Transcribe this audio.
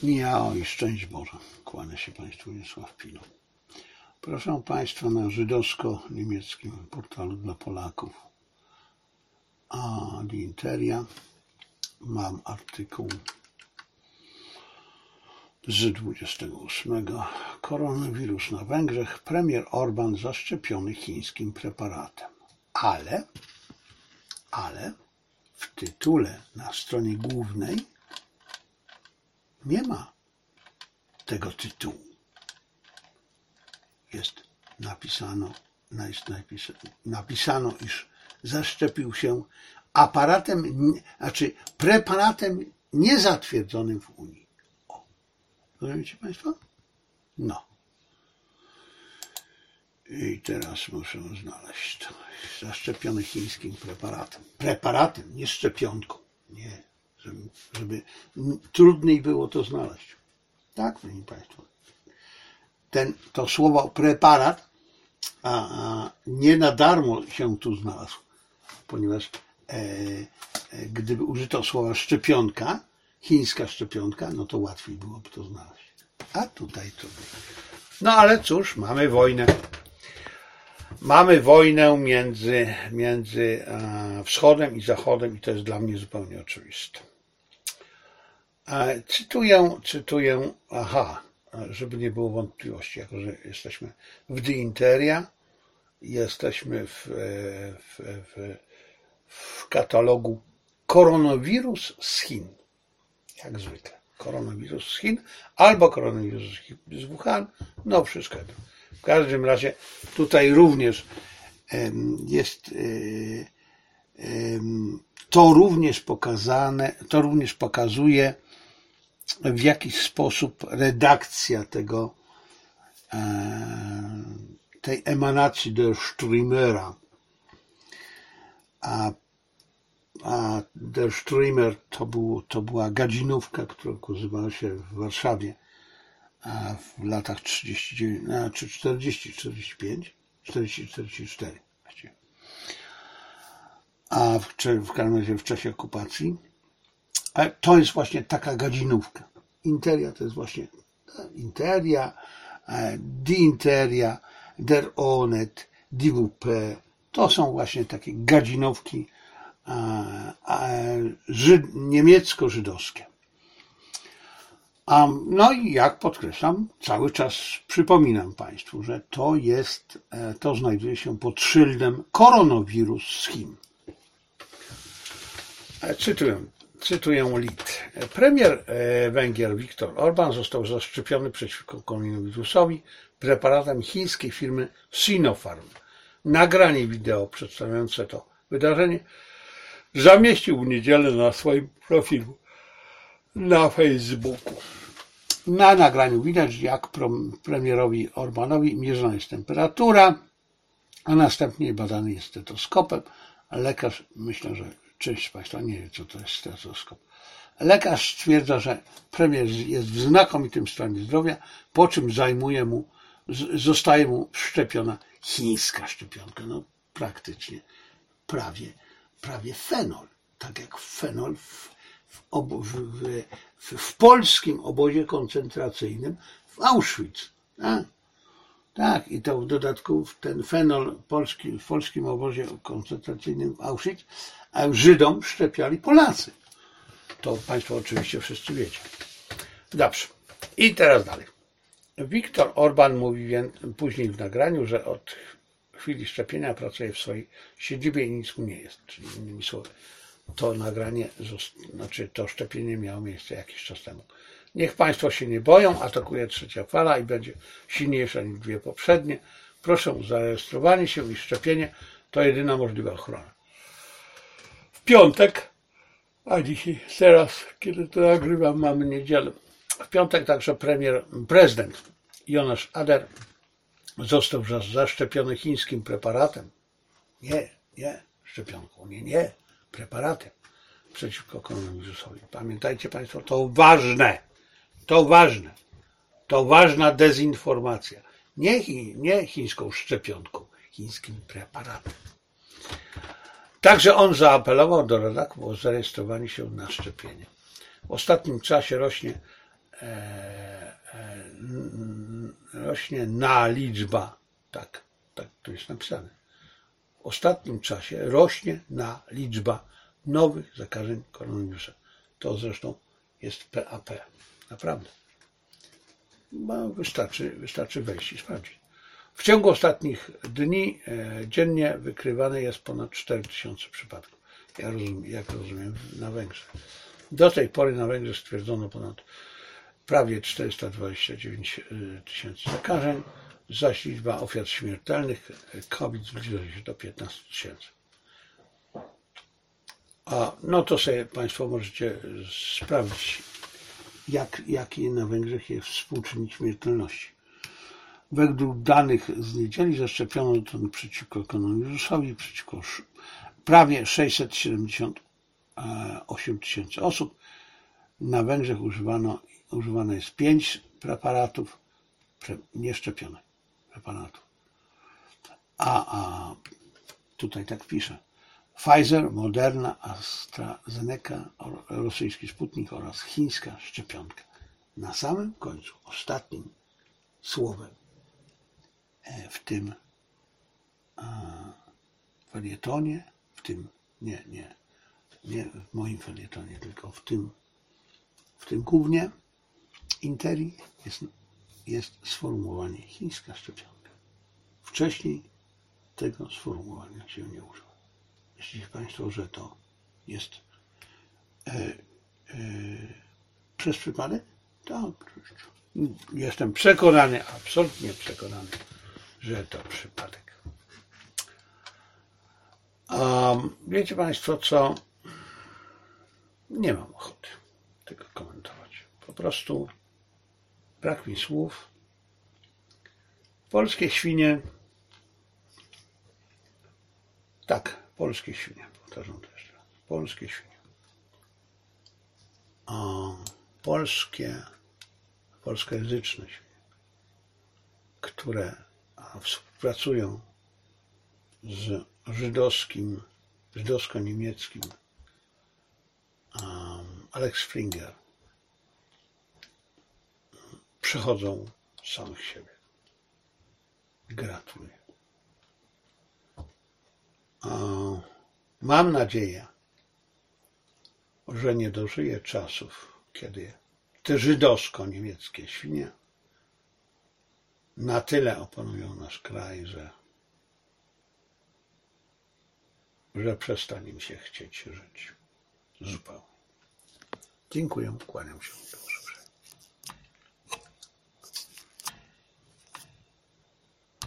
Ja i szczęść Boże. Kłania się Państwu Wiesław Pilo. Proszę Państwa, na żydowsko-niemieckim portalu dla Polaków Die Interia mam artykuł z 28. Koronawirus na Węgrzech. Premier Orban zaszczepiony chińskim preparatem. Ale w tytule na stronie głównej nie ma tego tytułu. Jest napisano, iż zaszczepił się preparatem niezatwierdzonym w Unii. Rozumiecie Państwo? No. I teraz muszę znaleźć to. Zaszczepiony chińskim preparatem. Preparatem, nie szczepionką. Nie. Żeby trudniej było to znaleźć. Tak, proszę Państwa. To słowo preparat nie na darmo się tu znalazł, ponieważ gdyby użyto słowa szczepionka, chińska szczepionka, no to łatwiej byłoby to znaleźć. A tutaj to było. No ale cóż, mamy wojnę. Mamy wojnę między wschodem i zachodem i to jest dla mnie zupełnie oczywiste. Cytuję, żeby nie było wątpliwości, jako że jesteśmy w Die Interia, jesteśmy w katalogu koronawirus z Chin, jak zwykle. Koronawirus z Chin albo koronawirus z Wuhan, no wszystko. W każdym razie tutaj również jest to również pokazuje, w jaki sposób redakcja tej emanacji Der Streamera, a Der Streamer to była gadzinówka, która ukazywała się w Warszawie w latach 39, czy 40, 45, 40, 44 właściwie. A w każdym razie w czasie okupacji. Ale to jest właśnie taka gadzinówka. Interia to jest właśnie Interia, Die Interia, Der Onet, DWP. To są właśnie takie gadzinówki niemiecko-żydowskie. No i jak podkreślam, cały czas przypominam Państwu, że to znajduje się pod szyldem koronawirus z Chin. Cytuję Lit. Premier Węgier Viktor Orban został zaszczepiony przeciwko koronawirusowi preparatem chińskiej firmy Sinopharm. Nagranie wideo przedstawiające to wydarzenie zamieścił w niedzielę na swoim profilu na Facebooku. Na nagraniu widać, jak premierowi Orbanowi mierzona jest temperatura, a następnie badany jest stetoskopem. Lekarz, myślę, że część z Państwa nie wie, co to jest stetoskop. Lekarz stwierdza, że premier jest w znakomitym stanie zdrowia, po czym zostaje mu wszczepiona chińska szczepionka. No praktycznie, prawie fenol. Tak jak fenol w polskim obozie koncentracyjnym w Auschwitz. Tak, i to w dodatku ten fenol w polskim obozie koncentracyjnym w Auschwitz, a Żydom szczepiali Polacy. To Państwo oczywiście wszyscy wiecie. Dobrze. I teraz dalej. Viktor Orban mówi później w nagraniu, że od chwili szczepienia pracuje w swojej siedzibie i nic mu nie jest. Czyli innymi słowy, to nagranie, to szczepienie miało miejsce jakiś czas temu. Niech Państwo się nie boją, atakuje trzecia fala i będzie silniejsza niż dwie poprzednie. Proszę o zarejestrowanie się i szczepienie to jedyna możliwa ochrona. W piątek, a dzisiaj, teraz, kiedy to nagrywam, mamy niedzielę. W piątek także prezydent Jonas Ader został zaszczepiony chińskim preparatem. Nie szczepionką, nie, preparatem przeciwko koronawirusowi. Pamiętajcie Państwo, to ważna dezinformacja. Nie chińską szczepionką, chińskim preparatem. Także on zaapelował do rodaków o zarejestrowanie się na szczepienie. W ostatnim czasie rośnie na liczba, tak to jest napisane. W ostatnim czasie rośnie na liczba nowych zakażeń koronawirusem. To zresztą jest PAP. Naprawdę. Bo wystarczy wejść i sprawdzić. W ciągu ostatnich dni dziennie wykrywane jest ponad 4000 przypadków. Jak rozumiem, na Węgrzech. Do tej pory na Węgrzech stwierdzono prawie 429 tysięcy zakażeń, zaś liczba ofiar śmiertelnych COVID zbliża się do 15 tysięcy. No to sobie Państwo możecie sprawdzić, jaki na Węgrzech jest współczynnik śmiertelności. Według danych z niedzieli zaszczepiono przeciwko koronawirusowi prawie 678 tysięcy osób. Na Węgrzech używane jest 5 preparatów nieszczepionych preparatów. A tutaj tak pisze. Pfizer, Moderna, AstraZeneca, rosyjski Sputnik oraz chińska szczepionka. Na samym końcu, ostatnim słowem w tym felietonie, nie w moim felietonie, tylko w tym głównie Interi jest sformułowanie chińska szczepionka. Wcześniej tego sformułowania się nie użyło. Myślicie Państwo, że to jest przez przypadek? Tak, jestem przekonany, absolutnie przekonany, że to przypadek. Wiecie Państwo co? Nie mam ochoty tego komentować. Po prostu brak mi słów. Polskie świnie. Tak, polskie świnie. Powtarzam to jeszcze raz. Polskie świnie. Polskojęzyczne świnie, które współpracują z żydowsko-niemieckim Alex Springer, przechodzą samych siebie. Gratuluję. Mam nadzieję, że nie dożyję czasów, kiedy te żydowsko-niemieckie świnie na tyle opanują nasz kraj, że przestanie mi się chcieć żyć zupełnie. Dziękuję, kłaniam się.